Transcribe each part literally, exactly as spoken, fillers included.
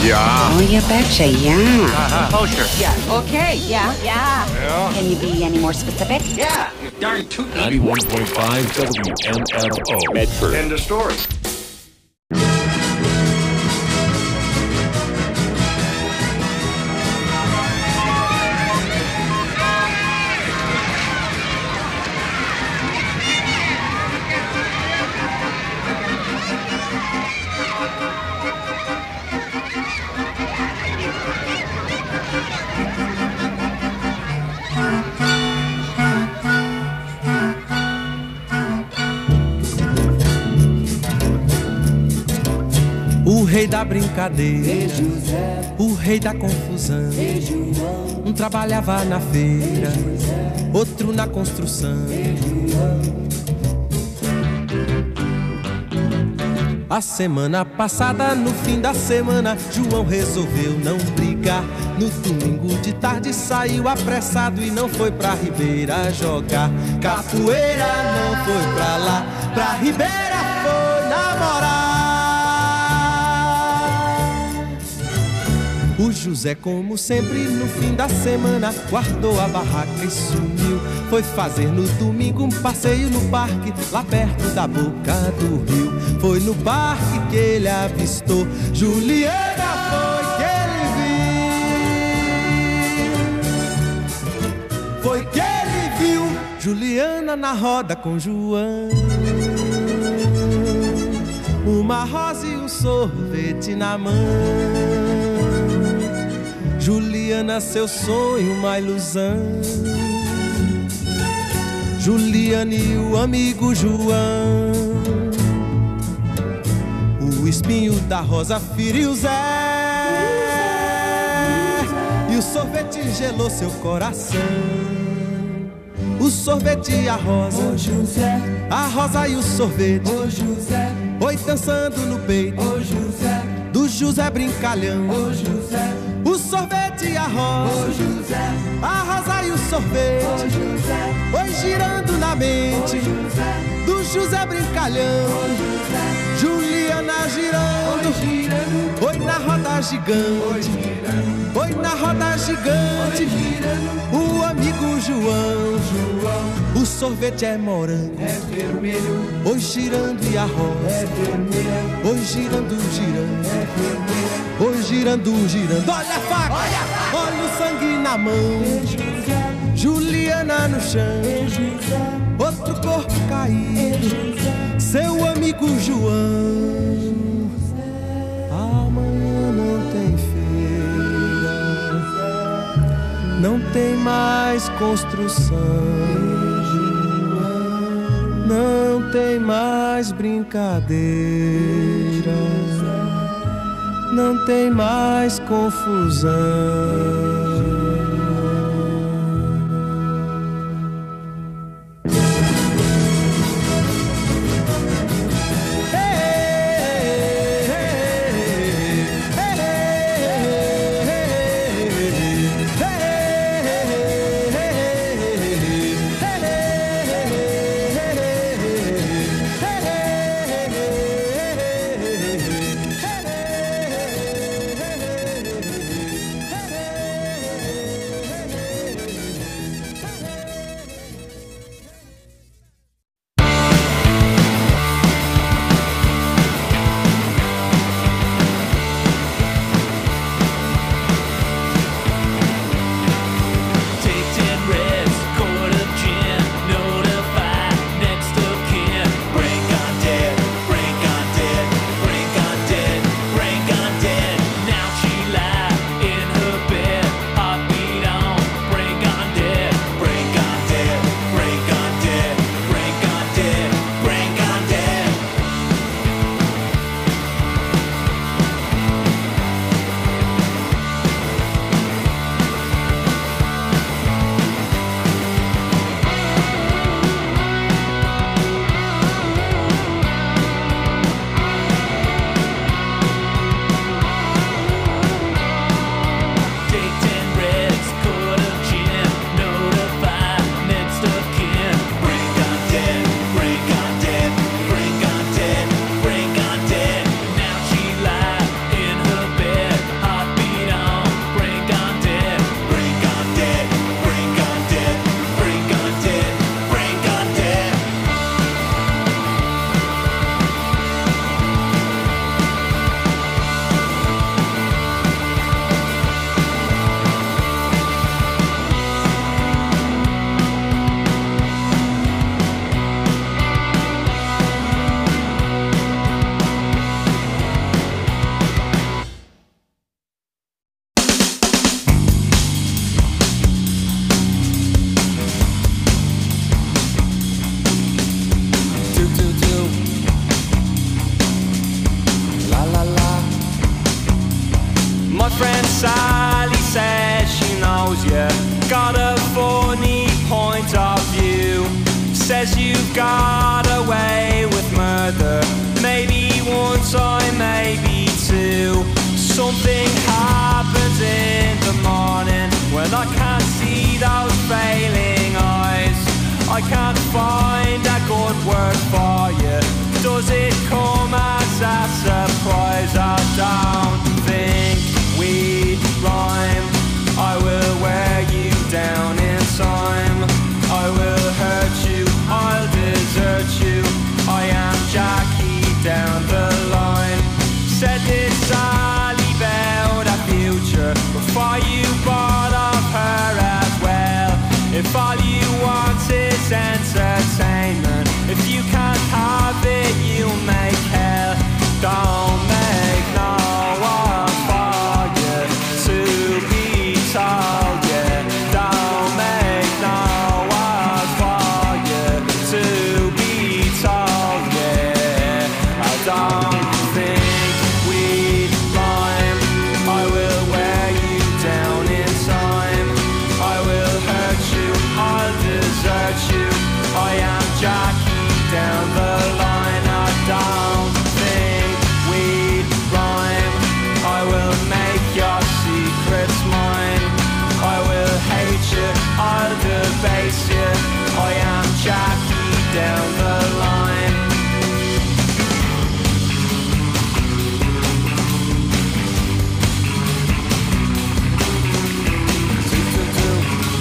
Yeah. Oh, you betcha, yeah. Uh-huh. Oh, sure. Yeah. Okay, yeah, yeah. Yeah. Can you be any more specific? Yeah. You darn tootin'. ninety-one point five W M F O. Medford. End of story. O rei da brincadeira, o rei da confusão. Um trabalhava na feira, outro na construção. A semana passada, no fim da semana, João resolveu não brigar. No domingo de tarde saiu apressado e não foi pra Ribeira jogar capoeira, não foi pra lá, pra Ribeira foi namorar. O José, como sempre, no fim da semana, guardou a barraca e sumiu. Foi fazer no domingo um passeio no parque, lá perto da boca do rio. Foi no parque que ele avistou Juliana, foi que ele viu. Foi que ele viu Juliana na roda com João. Uma rosa e um sorvete na mão. Juliana, seu sonho, uma ilusão. Juliana e o amigo João. O espinho da rosa feriu Zé, e o sorvete gelou seu coração. O sorvete e a rosa, ô José, a rosa e o sorvete, ô José, oi dançando no peito, ô José, do José brincalhão. ô José, o sorvete e a rosa, ô José, a rosa e o sorvete, ô José, oi girando na mente, ô José, do José brincalhão. ô José, Juliana girando, oi girando, oi na roda gigante, oi girando, oi na roda gigante, oi girando, o amigo João. João, o sorvete é morango, é vermelho, oi girando e a rosa, é vermelha, oi girando, girando, é vermelha, oi girando, girando. Olha a faca, olha a faca, olha o sangue na mão. é José, Juliana no chão, é José, outro corpo é caído, José, seu amigo João. Amanhã não tem feira, não tem mais construção, não tem mais brincadeira, não tem mais confusão. friend Sally says she knows you got a funny point of view. Says you've got away with murder, maybe one time, maybe two. Something happens in the morning when I can't see those failing eyes. I can't find a good word for you. Does it come as a surprise? I don't think we rhyme. I will wear you down in time. I will hurt you, I'll desert you. I am Jackie down the line. Said this Sally about a future before you bought of her as well. If all you want is entertainment, if you can't have it, you make hell. Don't make no one for you to be told, yeah. Don't make no one for you to be told, yeah. I don't think we'd rhyme. I will wear you down in time. I will hurt you, I'll desert you. I am Jackie down the line. I don't think we'd rhyme. I will make your secrets mine. I will hate you, I'll debase you. I am Jackie down the line. Do, do, do.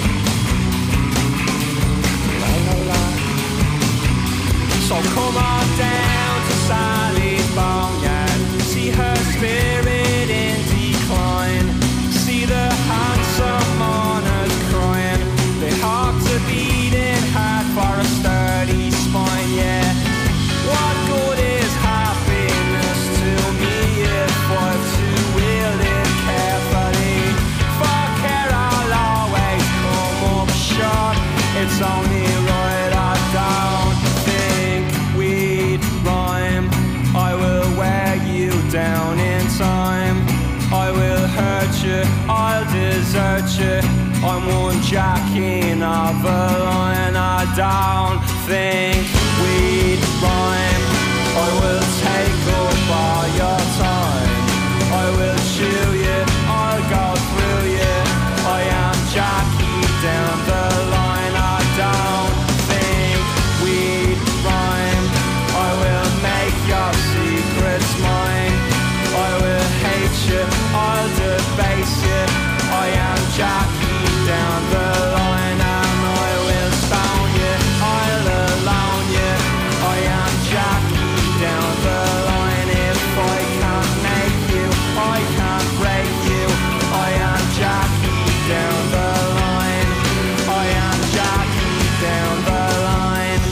La, la, la. So come on down to Sally's boneyard. See her spirit in decline. See the handsome mourners crying. They hawk to beating heart for a sturdy spine, yeah. What good is happiness to me if I'm to wield it carefully? For care I'll always come up short. It's only right I don't think we'd rhyme. I will wear you down in time. I will hurt you, I'll desert you. I'm one Jackie of a line. I don't think we'd rhyme. I will take up all your time. I will chew you, I'll go through you. I am Jackie down the line. I don't think we'd rhyme. I will make your secrets mine. I will hate you, I'll debase you. I am Jackie down the line. And I will stone you, I'll alone you. I am Jackie down the line. If I can't make you, I can't break you. I am Jackie down the line. I am Jackie down the line.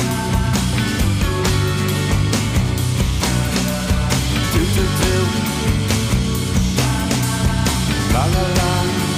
Do do do. La la la.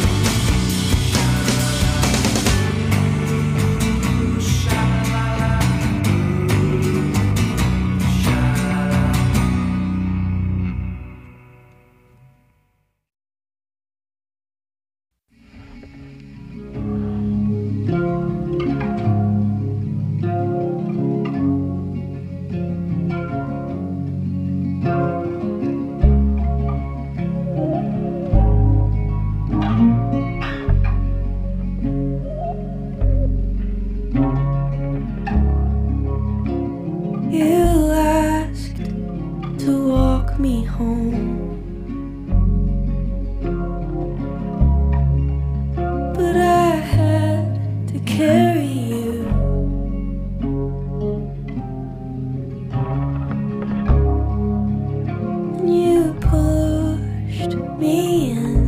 You asked to walk me home, but I had to carry you. And you pushed me in,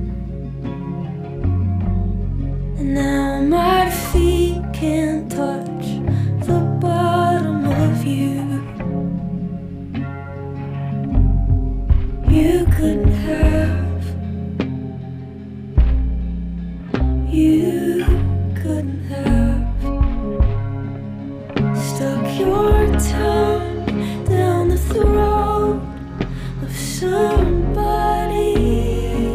and now my feet can't touch the bottom of you. You couldn't have, you couldn't have stuck your tongue down the throat of somebody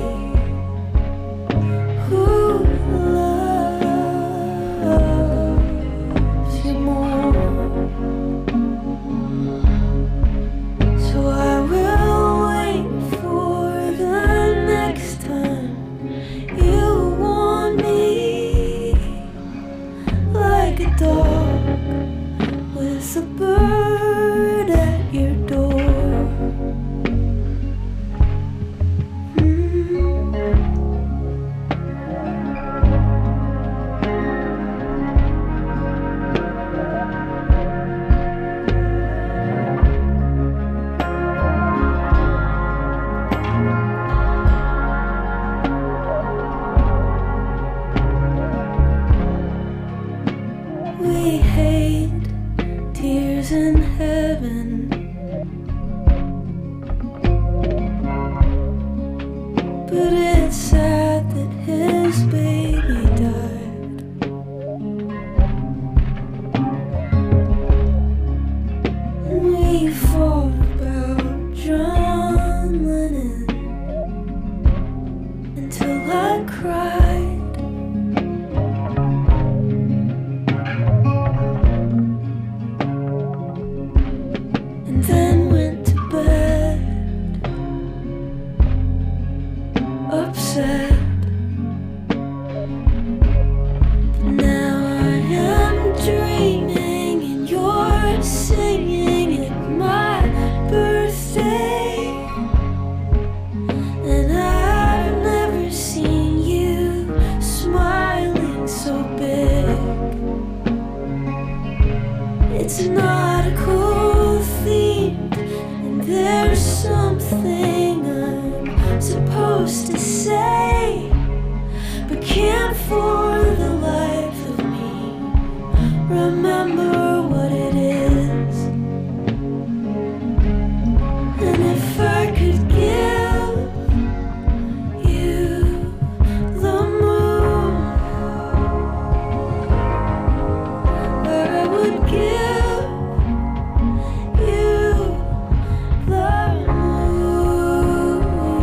There's something I'm supposed to say, but can't for the life of me remember what it is. And if I could give you the moon, I would give you the moon.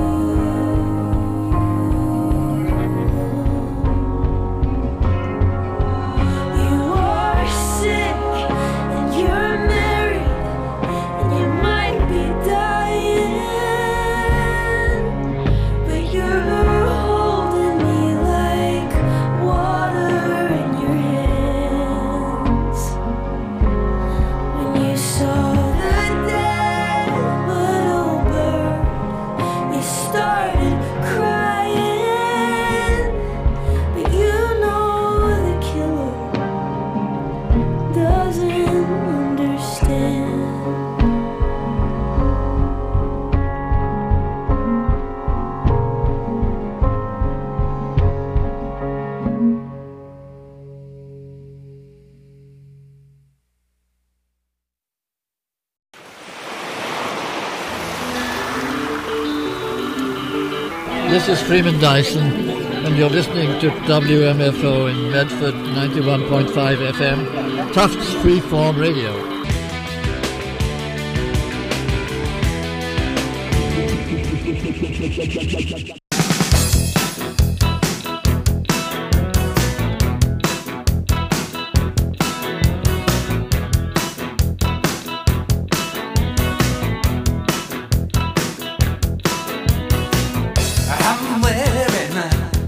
You are sick and you're married and you might be dying, but you're holding me like water in your hands. When you saw the dead little bird, you started crying, but you know the killer doesn't understand. This is Freeman Dyson, and you're listening to W M F O in Medford, ninety-one point five F M, Tufts Freeform Radio. I'm living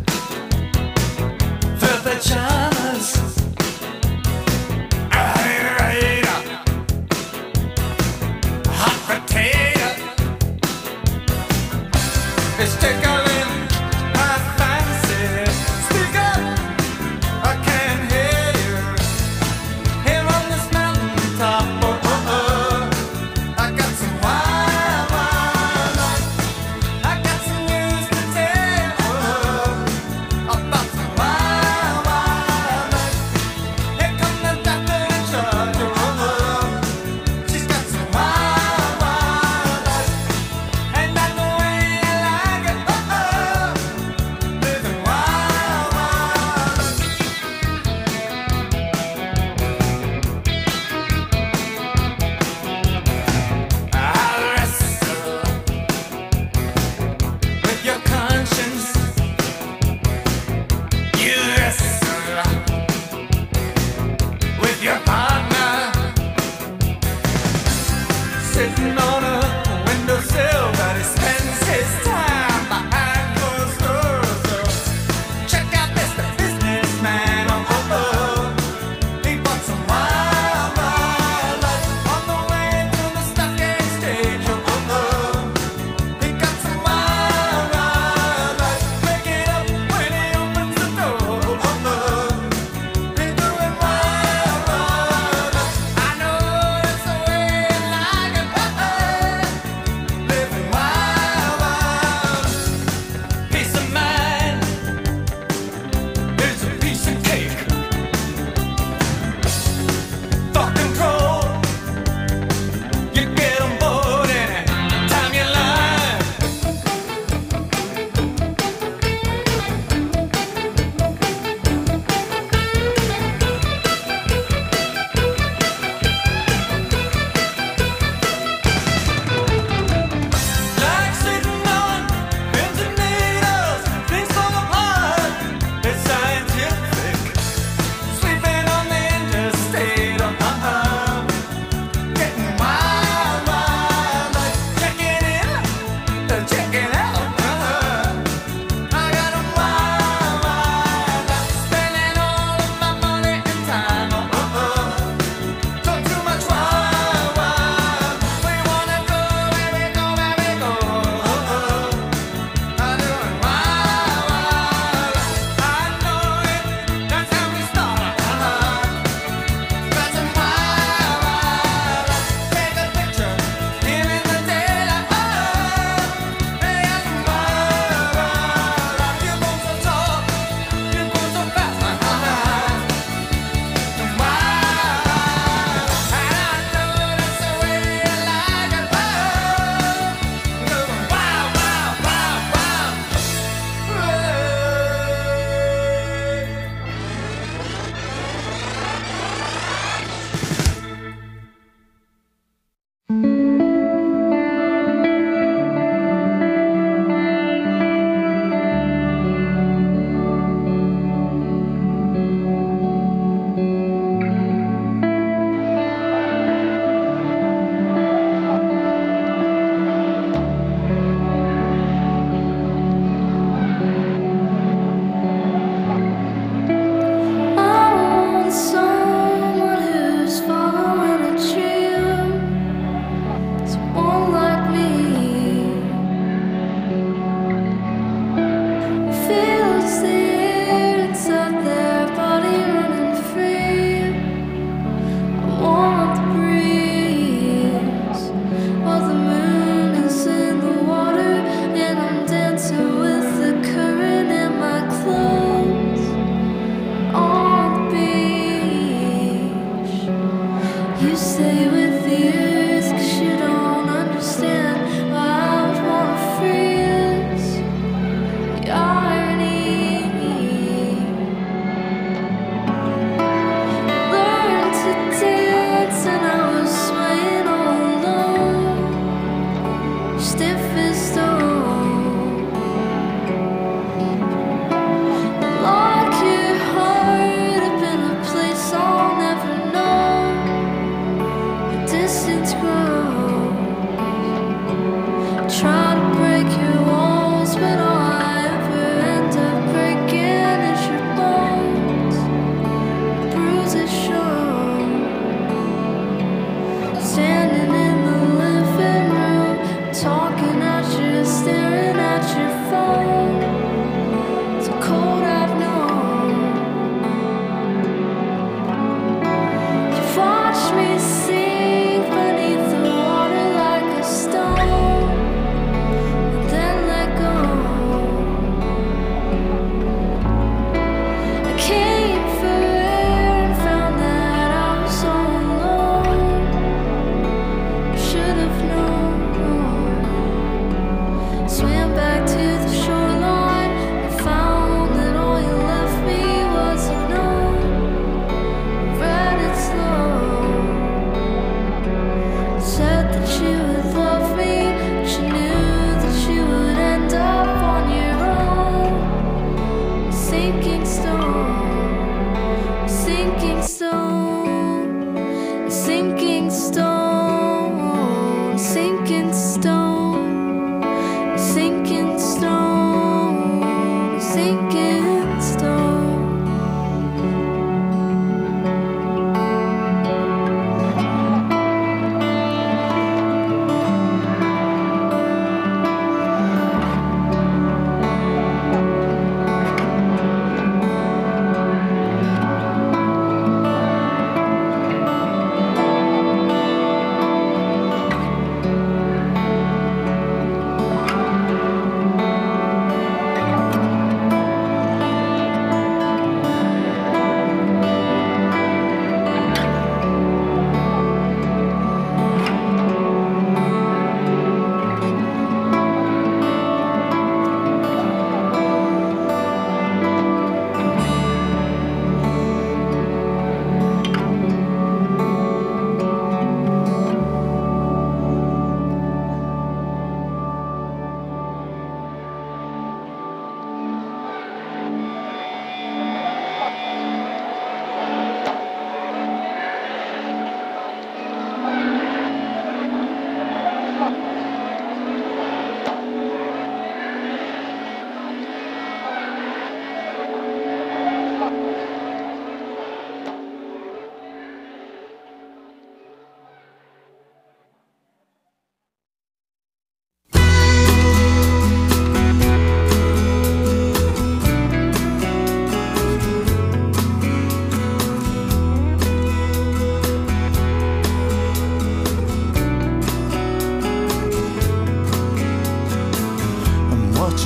for the channels. Hot potato. It's tickling.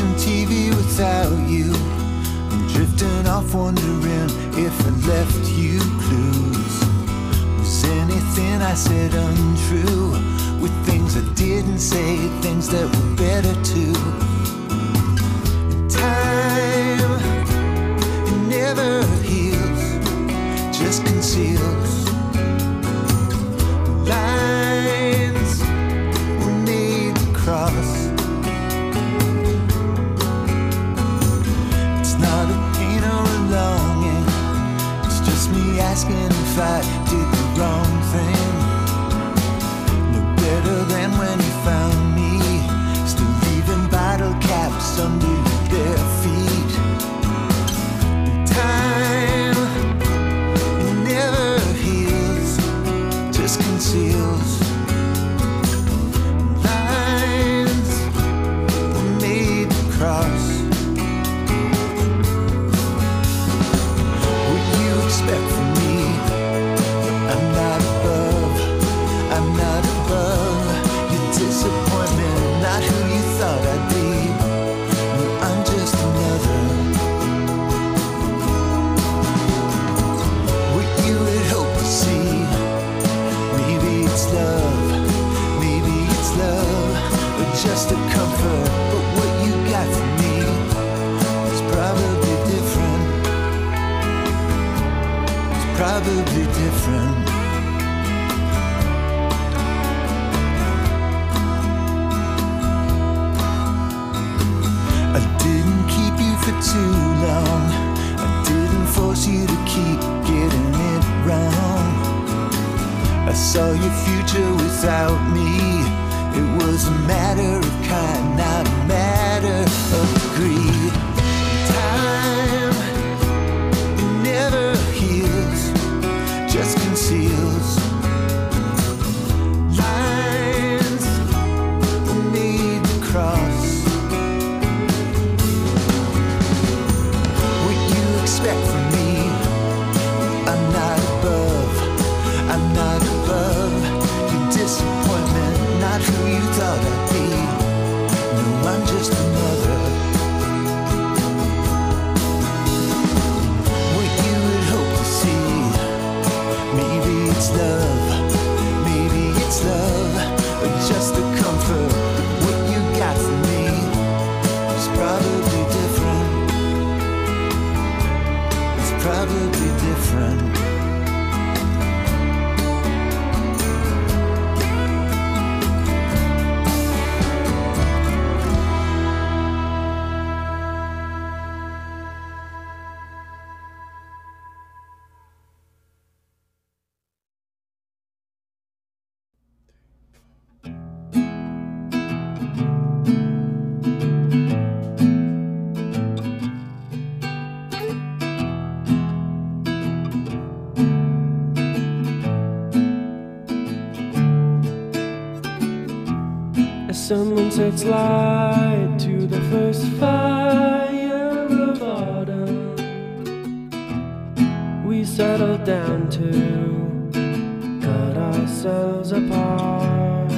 watching T V without you. I'm drifting off wondering if I left you clues. Was anything I said untrue? With things I didn't say, things that were better too. Time, it never heals, just conceals. Lines were made to cross. It's not a pain or a longing, it's just me asking if I did the wrong thing. No better than when you found me, still leaving bottle caps under your bare feet. Time, it never heals, just conceals. Lines were made to cross. What you expect from me? I'm not above, I'm not above your disappointment, not who you thought I'd be. No, I'm just another. What you had hoped to see. Maybe it's love, maybe it's love, or just a comfort. But what you got from me is probably different. It's probably different. I didn't keep you for too long. I didn't force you to keep getting it wrong. I saw your future without me. It was a matter of kind, not a matter of greed. Time, it never heals, just conceals. Lines were made to cross. What you expect from me? I'm not above, I'm not above your disappointment, not who you thought I'd be. No, I'm just another. What you had hoped to see. Maybe it's love, maybe it's love, or just a comfort. But what you got from me is probably different. It's probably different. Someone sets light to the first fire of autumn. We settle down to cut ourselves apart.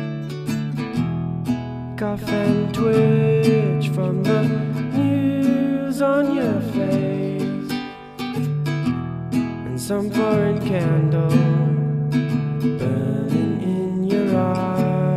Cough and twitch from the news on your face, and some foreign candle burning in your eyes.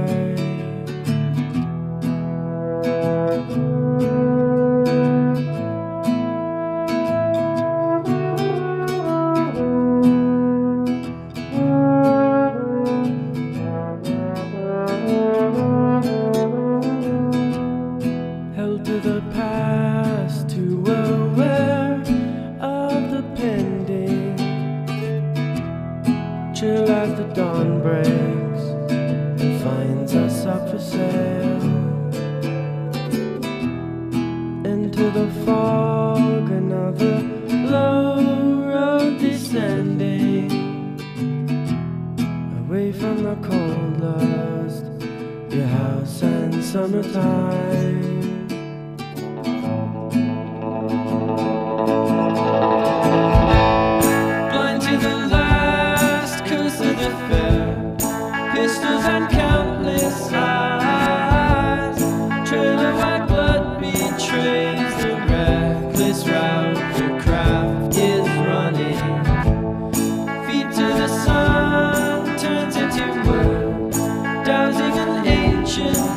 Chill as the dawn breaks and finds us up for sale. Into the fog, another low road descending, away from the cold lust, your house and summertime. Blind to the last curse of the fair, pistols and countless eyes, trail of white blood beads.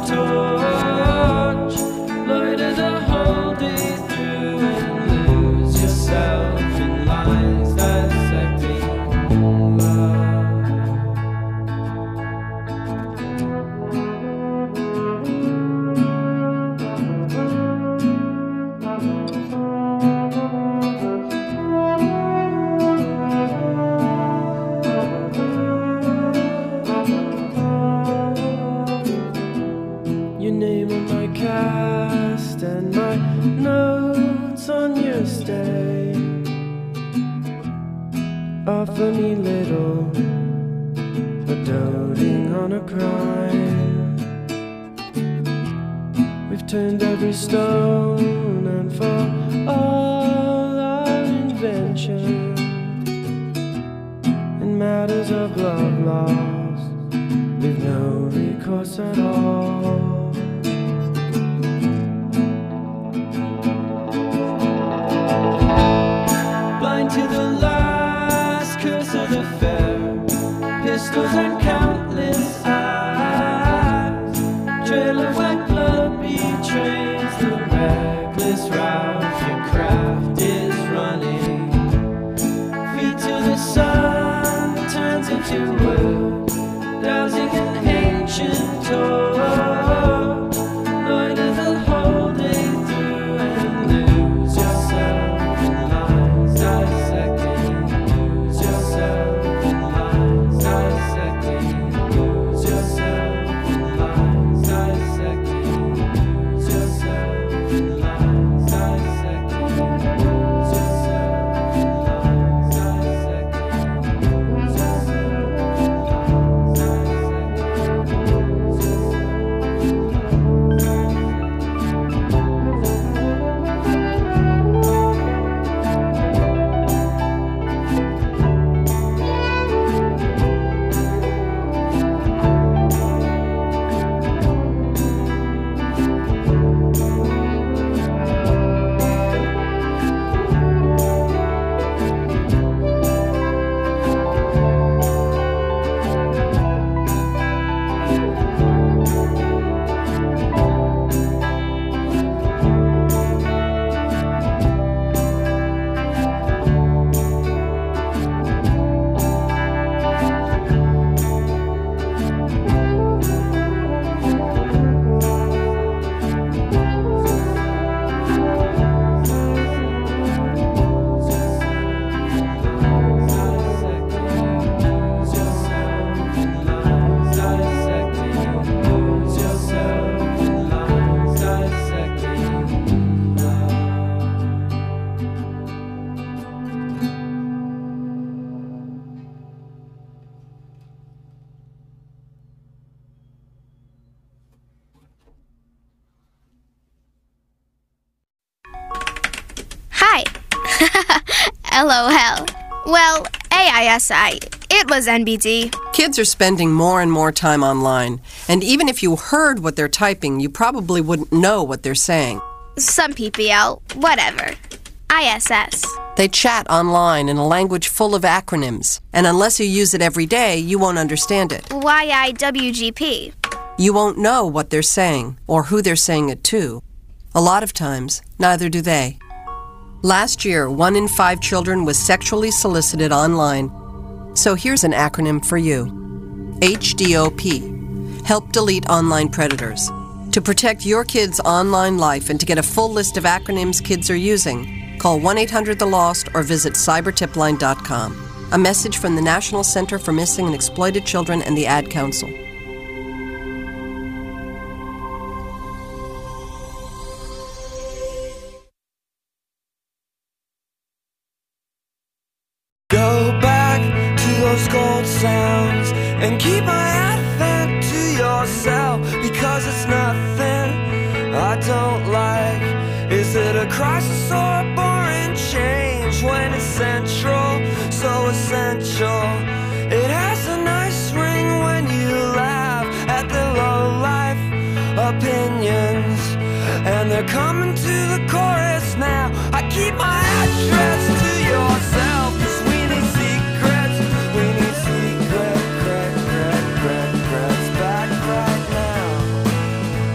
torch. Loiter the whole day through and lose yourself in lines dissecting love. Your name on my cast and my notes on your stay offer me little, but doting on a crime. We've turned every stone, and for all our invention in matters of love lost, we've no recourse at all. Blind to the last curse of the fair, pistols and countless eyes, trail of white blood betrays the reckless route your craft is running. Feet to the sun turns into wood, dowsing an ancient torch. Loiter the whole day through and lose yourself in lines dissecting. Lose yourself in lines dissecting. Lose yourself in lines dissecting. Lose yourself in lines dissecting. Lose yourself in lines dissecting. Lose yourself in lines Hi. LOL. Well, A I S I. It was N B D. Kids are spending more and more time online, and even if you heard what they're typing, you probably wouldn't know what they're saying. Some P P L. Whatever. I S S. They chat online in a language full of acronyms, and unless you use it every day, you won't understand it. Y I W G P. You won't know what they're saying, or who they're saying it to. A lot of times, neither do they. Last year, one in five children was sexually solicited online. So here's an acronym for you. H D O P. Help delete online predators. To protect your kids' online life and to get a full list of acronyms kids are using, call one eight hundred the lost or visit cyber tip line dot com. A message from the National Center for Missing and Exploited Children and the Ad Council. Go back to those gold sounds and keep my advent to yourself, because it's nothing I don't like. Is it a crisis or a boring change when it's central, so essential? It has a nice ring when you laugh at the low-life opinions, and they're coming to the chorus now. I keep my address to yourself, 'cause we need secrets, we need secret, crack, crack, crack, cracks back right now.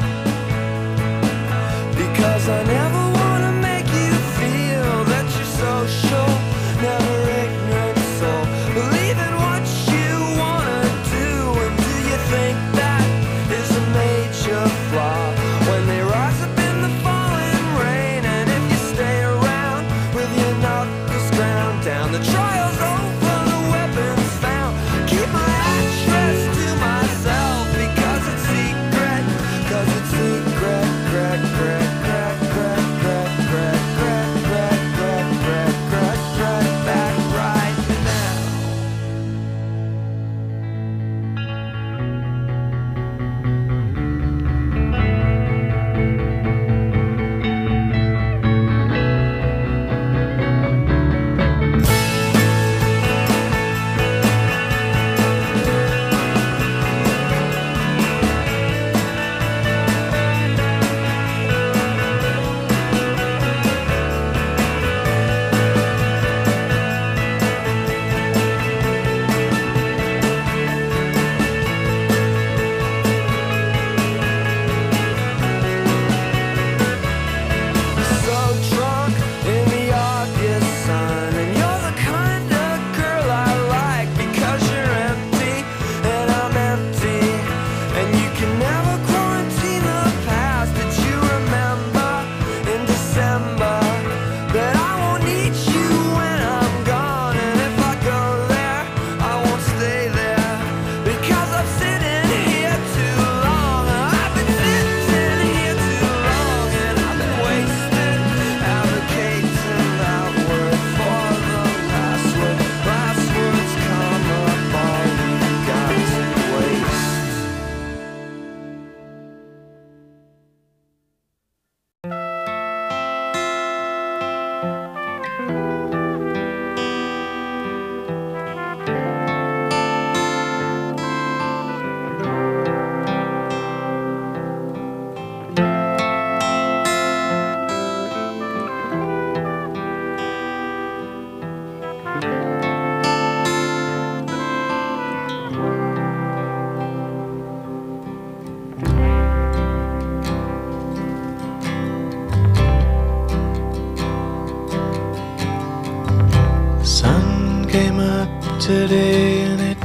today and it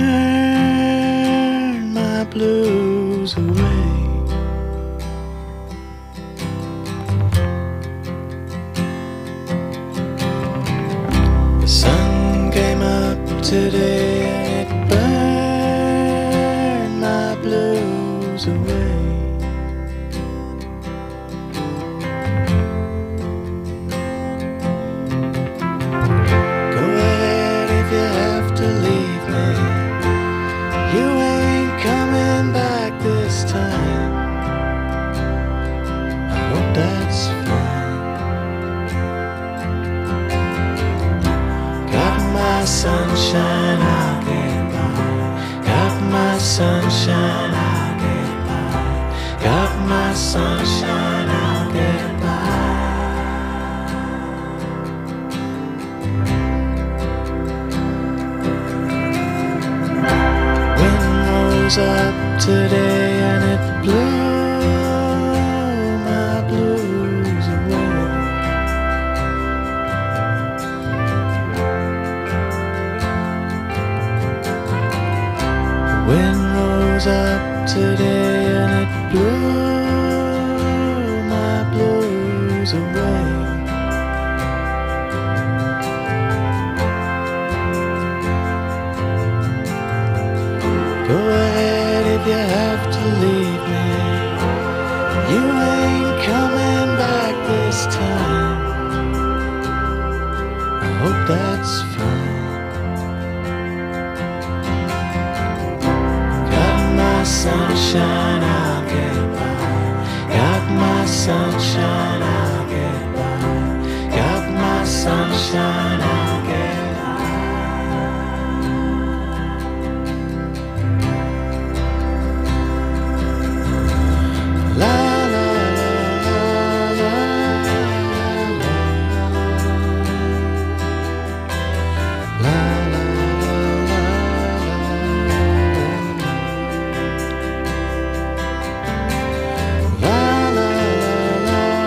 burned my blues away. The sun came up today and it burned my blues away. Sunshine, I'll get by. Got my sunshine, I'll get by. Got my sunshine, I'll get by. Wind rose up today and it blew my blues away. Wind rose up today and it blew my blues away. Go ahead if you have to leave me. You ain't coming back this time. I hope that's fine. Sunshine, I'll get by. Got my sunshine, I'll get by. Got my sunshine, I'll get by. La la la la la la. La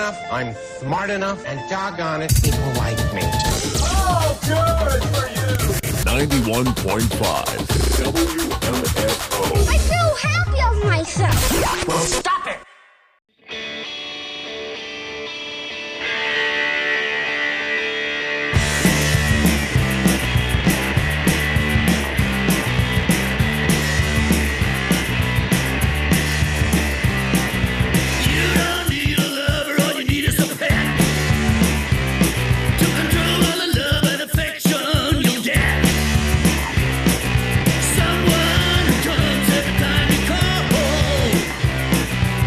enough, I'm smart enough, and doggone it, people like me. Oh, good for you! ninety-one point five W M F O. I feel happy of myself. Well, stop it! Someone who comes every time you call home.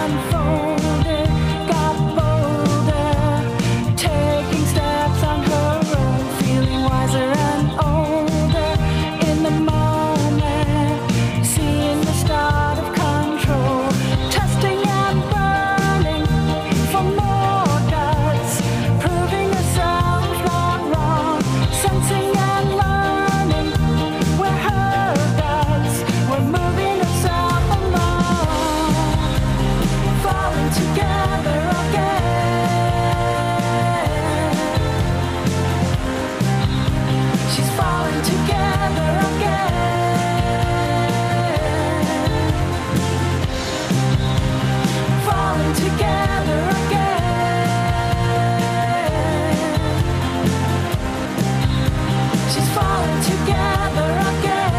unfolded, got bolder, taking steps on her own, feeling wiser and older in the moment, seeing the start of control, testing and burning for more guts, proving herself not wrong, sensing and learning where her guts were moving herself along, falling together again. She's falling together again. Falling together again. She's falling together again.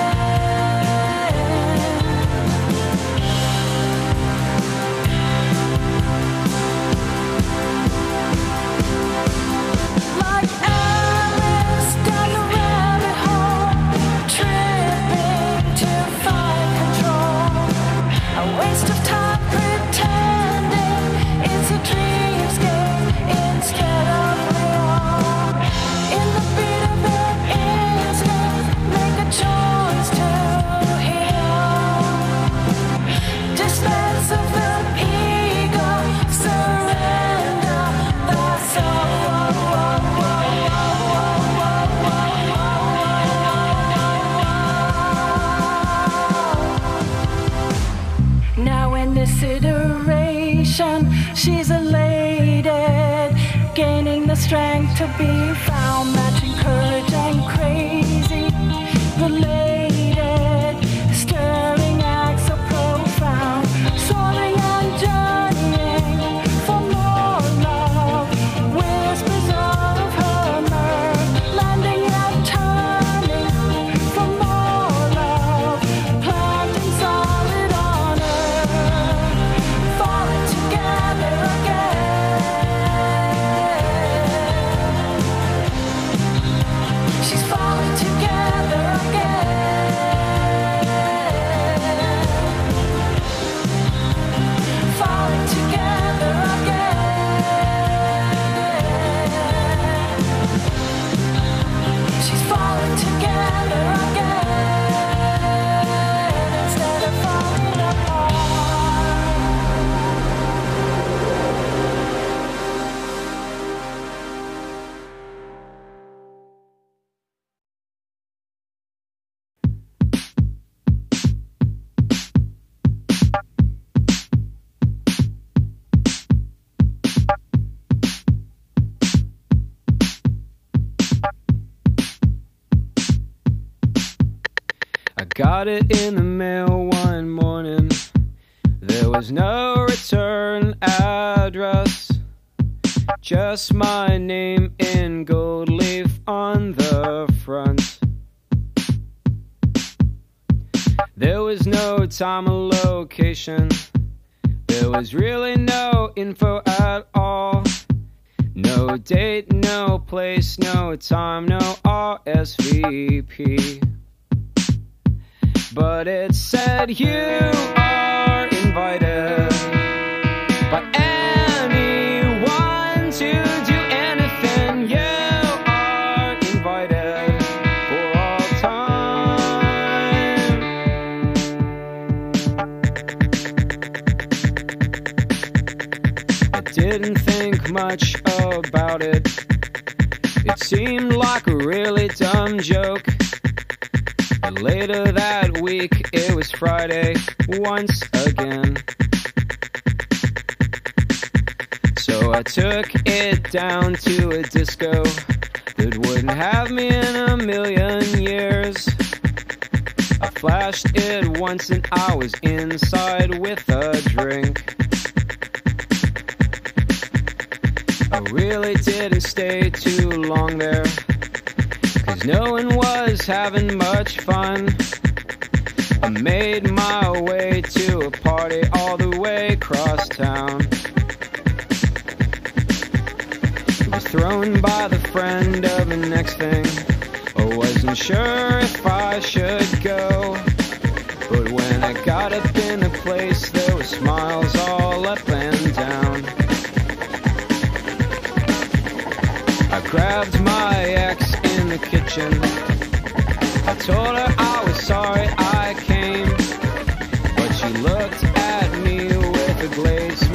Like Alice down the rabbit hole, tripping to find control. A waste of time pretending it's a dreamscape instead of real. In the beat of an instant, make a choice to heal. Dispense of the ego, surrender the soul. Now in this iteration, she's elated, gaining the strength to be found, matching courage and crazy, related, stirring acts so profound, soaring and journeying for more love, whispers of her mirth, landing and turning for more love, planting solid on earth, falling together again. She's falling together again. Falling together again. She's falling together again instead of falling apart. I got it in the mail one morning. There was no return address, just my name in gold leaf on the front. There was no time or location, there was really no info at all. No date, no place, no time, no R S V P. But it said you are invited by anyone to do anything. You are invited for all time. I didn't think much about it. It seemed like a really dumb joke. But later that week, it was Friday once again. So I took it down to a disco that wouldn't have me in a million years. I flashed it once and I was inside with a drink. I really didn't stay too long there, 'cause no one was having much fun. I made my way to a party all the way across town. It was thrown by the friend of the next thing. I wasn't sure if I should go, but when I got up in the place, there was smiles all up and down. I grabbed my ex in the kitchen. I told her I was sorry I came, but she looked at me with a glaze